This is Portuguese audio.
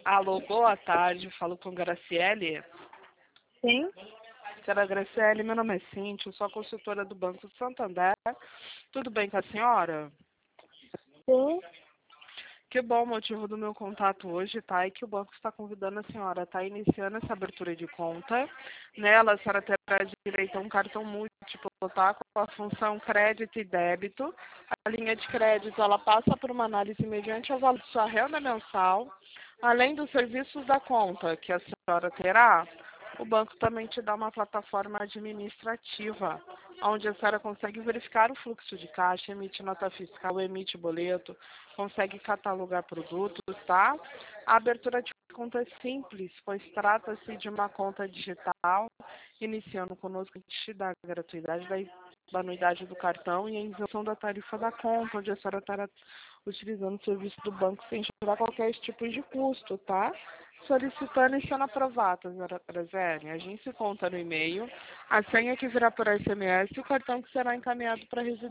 Alô, boa tarde. Falo com Graciele. Sim, Senhora Graciele, meu nome é Cíntia, eu sou a consultora do Banco Santander. Tudo bem com a senhora? sim. Que bom, o motivo do meu contato hoje, tá? É que o banco está convidando a senhora a estar iniciando essa abertura de conta. Nela, a senhora terá direito a um cartão múltiplo, tá? Com a função crédito e débito. A linha de crédito, ela passa por uma análise mediante o valor de sua renda mensal, além dos serviços da conta que a senhora terá. O banco também te dá uma plataforma administrativa, onde a senhora consegue verificar o fluxo de caixa, emite nota fiscal, emite boleto, consegue catalogar produtos, tá? A abertura de conta é simples, pois trata-se de uma conta digital. Iniciando conosco, a gente te dá a gratuidade da anuidade do cartão e a isenção da tarifa da conta, onde a senhora estará utilizando o serviço do banco sem gerar qualquer tipo de custo, tá? Solicitando e sendo aprovada, senhora Graziele. Agência conta no e-mail, a senha que virá por SMS e o cartão que será encaminhado para a residência.